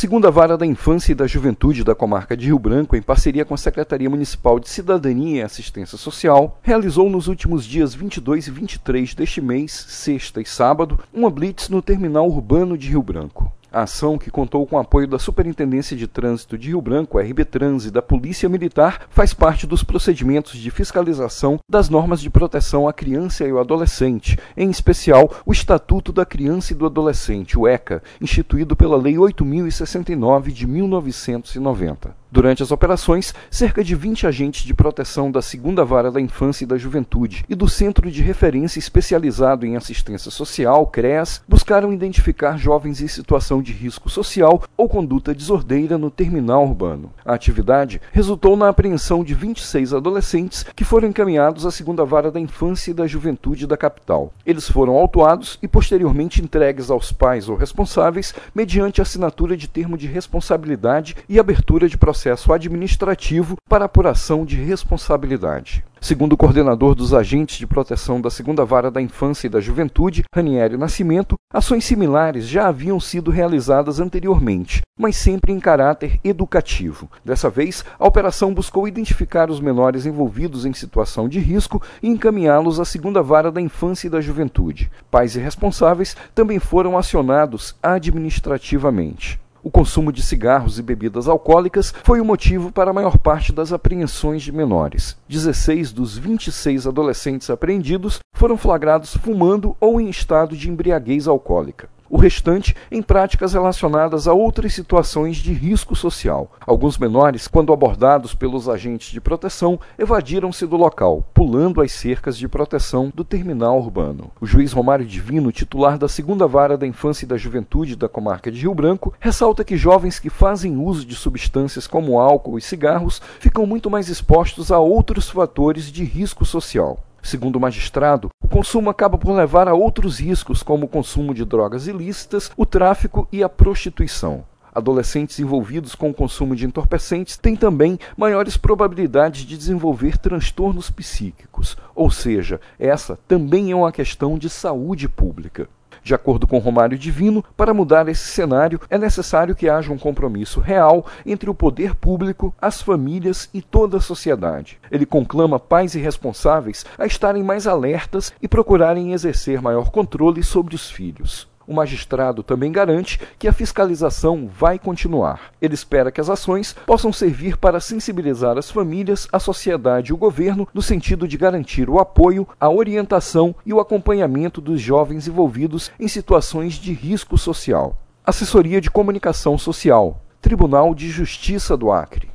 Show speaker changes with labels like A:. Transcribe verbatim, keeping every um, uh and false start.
A: segunda Vara da Infância e da Juventude da Comarca de Rio Branco, em parceria com a Secretaria Municipal de Cidadania e Assistência Social, realizou nos últimos dias vinte e dois e vinte e três deste mês, sexta e sábado, uma blitz no terminal urbano de Rio Branco. A ação, que contou com o apoio da Superintendência de Trânsito de Rio Branco, R B Trans, e da Polícia Militar, faz parte dos procedimentos de fiscalização das normas de proteção à criança e ao adolescente, em especial o Estatuto da Criança e do Adolescente, o ECA, instituído pela Lei oito mil e sessenta e nove de mil novecentos e noventa. Durante as operações, cerca de vinte agentes de proteção da segunda Vara da Infância e da Juventude e do Centro de Referência Especializado em Assistência Social, CREAS, buscaram identificar jovens em situação de risco social ou conduta desordeira no terminal urbano. A atividade resultou na apreensão de vinte e seis adolescentes que foram encaminhados à segunda Vara da Infância e da Juventude da capital. Eles foram autuados e posteriormente entregues aos pais ou responsáveis mediante assinatura de termo de responsabilidade e abertura de processo processo administrativo para apuração de responsabilidade. Segundo o coordenador dos agentes de proteção da segunda Vara da Infância e da Juventude, Ranieri Nascimento, ações similares já haviam sido realizadas anteriormente, mas sempre em caráter educativo. Dessa vez, a operação buscou identificar os menores envolvidos em situação de risco e encaminhá-los à segunda Vara da Infância e da Juventude. Pais e responsáveis também foram acionados administrativamente. O consumo de cigarros e bebidas alcoólicas foi o motivo para a maior parte das apreensões de menores. dezesseis dos vinte e seis adolescentes apreendidos foram flagrados fumando ou em estado de embriaguez alcoólica. O restante em práticas relacionadas a outras situações de risco social. Alguns menores, quando abordados pelos agentes de proteção, evadiram-se do local, pulando as cercas de proteção do terminal urbano. O juiz Romário Divino, titular da segunda Vara da Infância e da Juventude da Comarca de Rio Branco, ressalta que jovens que fazem uso de substâncias como álcool e cigarros ficam muito mais expostos a outros fatores de risco social. Segundo o magistrado, o consumo acaba por levar a outros riscos, como o consumo de drogas ilícitas, o tráfico e a prostituição. Adolescentes envolvidos com o consumo de entorpecentes têm também maiores probabilidades de desenvolver transtornos psíquicos, ou seja, essa também é uma questão de saúde pública. De acordo com Romário Divino, para mudar esse cenário é necessário que haja um compromisso real entre o poder público, as famílias e toda a sociedade. Ele conclama pais e responsáveis a estarem mais alertas e procurarem exercer maior controle sobre os filhos. O magistrado também garante que a fiscalização vai continuar. Ele espera que as ações possam servir para sensibilizar as famílias, a sociedade e o governo no sentido de garantir o apoio, a orientação e o acompanhamento dos jovens envolvidos em situações de risco social. Assessoria de Comunicação Social, Tribunal de Justiça do Acre.